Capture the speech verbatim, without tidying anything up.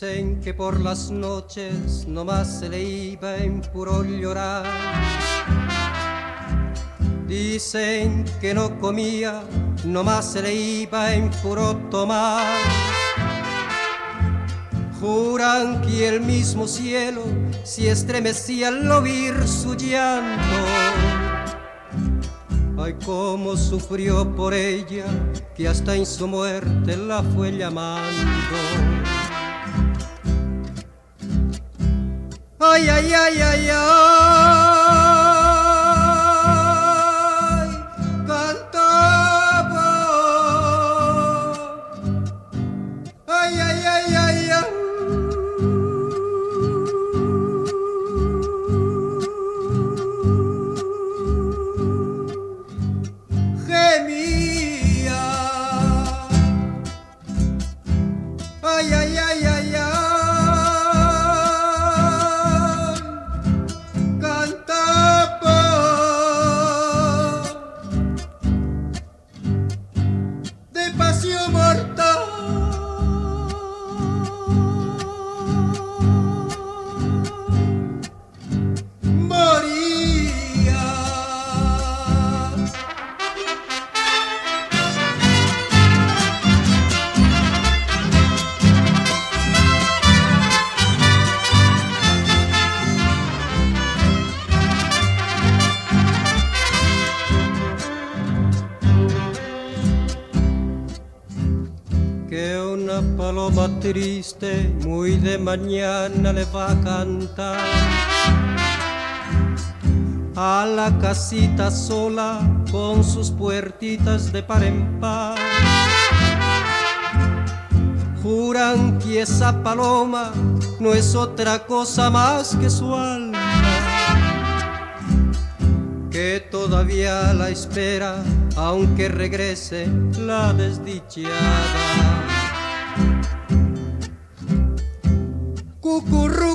Dicen que por las noches nomás se le iba en puro llorar. Dicen que no comía, nomás se le iba en puro tomar. Juran que el mismo cielo se estremecía al oír su llanto. Ay, cómo sufrió por ella, que hasta en su muerte la fue llamando. Ay, ay, ay, ay, ay, cantaba. Ay, ay, ay, ay, ay. Gemía. Ay, ay, ay, ay, ay. Paloma triste, muy de mañana le va a cantar a la casita sola con sus puertitas de par en par. Juran que esa paloma no es otra cosa más que su alma, que todavía la espera aunque regrese la desdichada. Cucurru